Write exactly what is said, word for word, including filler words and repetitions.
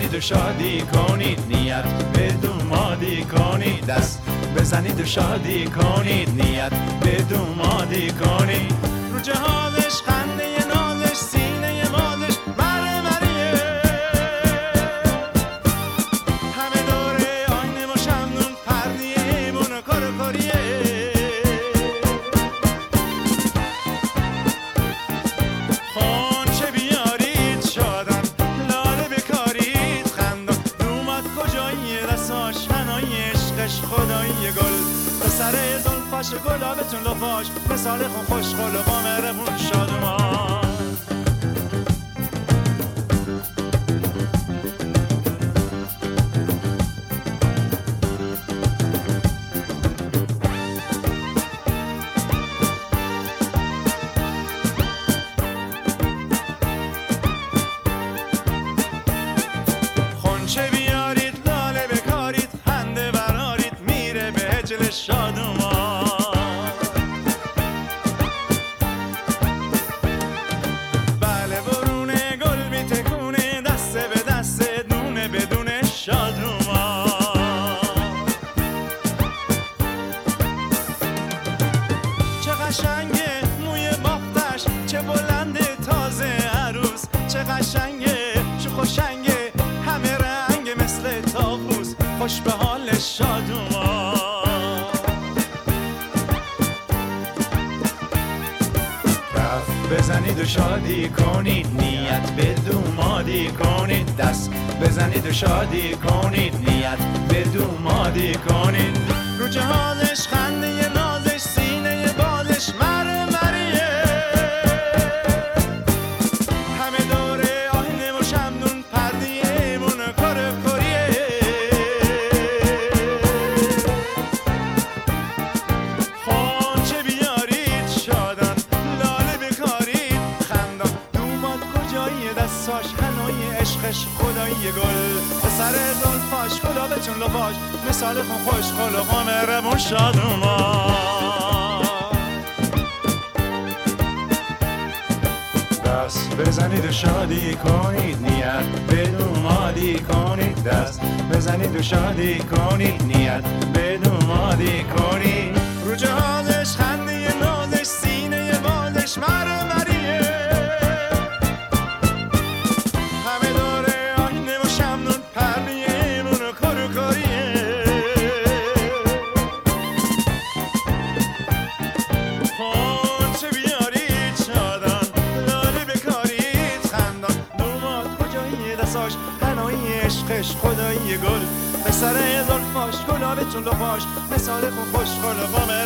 بزنید و شادی کنید، نیت به دومادی کنید، دست بزنید و شادی کنید، نیت به دومادی کنید. رو جهازش خنده نازش سینه مازش مره مریه، همه دوره آینه و شمنون پردیه ایمون و کار و کاریه. خونچه بیارید شادن لاله بکارید خندان، دوماد کجایی دستاش هنای عشقش خدایی گل به سر زلفاش گلابتون لفاش مثال خون خوش خلقا مهربون شادمان. خونچه بیارید لاله بکارید خنده برارید میره به هجل شادمان. بله برونه گل میتکونه دسته به دسته دونه بدون شادمان. چه قشنگه موی بافتش چه بلنده تازه عروس، چه قشنگه چه خوشنگه همه رنگ مثل طاووس خوش به حال شادمان. کف بزنید و شادی کنید، نیت به دومادی کنید، دست بزنید و شادی کنید، نیت به دومادی کنید. رو جهازش خنده نازش سینه بازش مره مریه، همه دوره آینه و شمنون پردیه ایمون و کار و کاریه. خونچه بیارید شادن لاله بکارید خندان، دوماد کجایی دستاش هنای عشقش خدایی گل به سر زلفاش گلابتون لباش مثال خون خوش خلقا مهربون شادمان. دست بزنید و شادی کنید، نیت به دومادی کنید، دست بزنید و شادی کنید، نیت به دومادی کنید. رو جهازش خنده نازش سینه بازش مره مریه، همه دوره آینه و شمنون پردیه ایمون و کار و کاریه. خونچه بیارید شادن لاله بکارید خندان، دوماد کجایی دستاش هنایی عشقش خدایی گل به سر زلفاش گلابتون لفاش مثال خون خوش خلقا